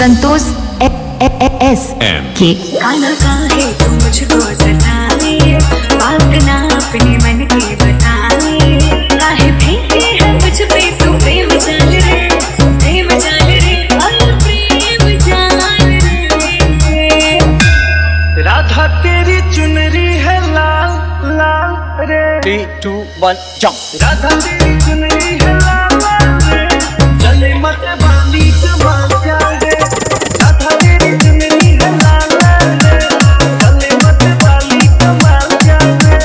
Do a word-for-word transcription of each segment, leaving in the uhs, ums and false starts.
Santosh S के काना काहे तू मुझको सताए, बात ना अपने मन की बताए, काहे फेंके है मुझ पे तू प्रेम जाल रे, प्रेम जाल रे, और प्रेम जाल रे। राधा तेरी चुनरी है लाल लाल रे। Three two one jump. Radha तेरी चुनरी है लाल लाल रे, चले मत बांधी कमाल जाल रे। राधा तेरी चुनरी है लाल लाल रे, चले मत बांधी कमाल जाल रे।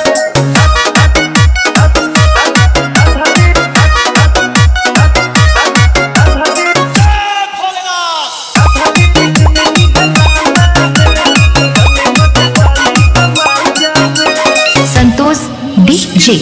संतोष डीजे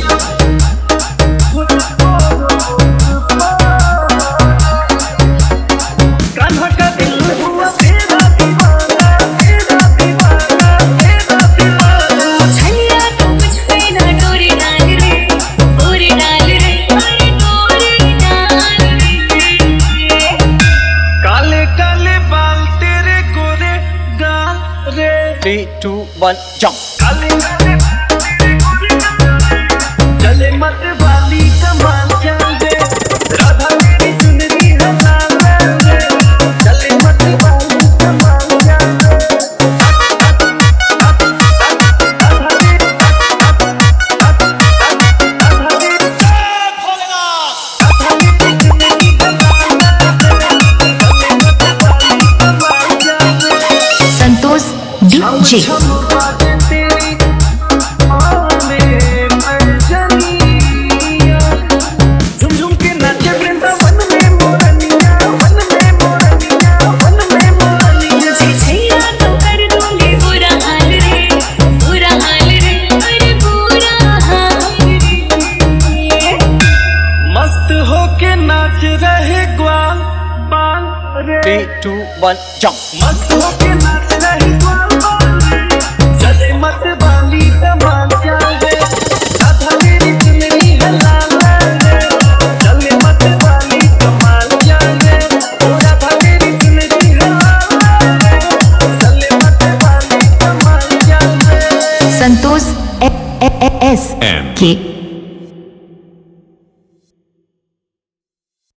कान्हा का दिल हुआ तेरा दीवाना, तेरा दीवाना, तेरा दीवाना। छैया तू मुझ पे ना डोरी डाल रे, डोरी डाल रे, अरे डोरी डाल रे। काले काले बाल तेरे गोरे गाल रे। Three two one jump. काले काले बाल तेरे गोरे गाल रे, चले मत वाली कमाल जाल रे। राधा तेरी चुनरी है लाल लाल रे, चले मत वाली कमाल जाल रे। संतोष डीजे झुम झुम के नाचे वृंदावन में मोरनिया, वन में मोरनिया, वन में मोरनिया। मुझे छैया तो कर दूंगी बुरा हाल रे, बुरा हाल रे, अरे बुरा हाल रे। मस्त होके नाच रहे ग्वाल बाल रे। Three two one jump. मस्त होके नाच रहे ग्वाल बाल रे, चले मत बाली कमाल जाल रे। राधा तेरी चुनरी है लाल लाल रे, चले मत बाली कमाल जाल रे। राधा तेरी चुनरी है लाल लाल रे, चले मत बाली कमाल जाल रे। संतोष एस के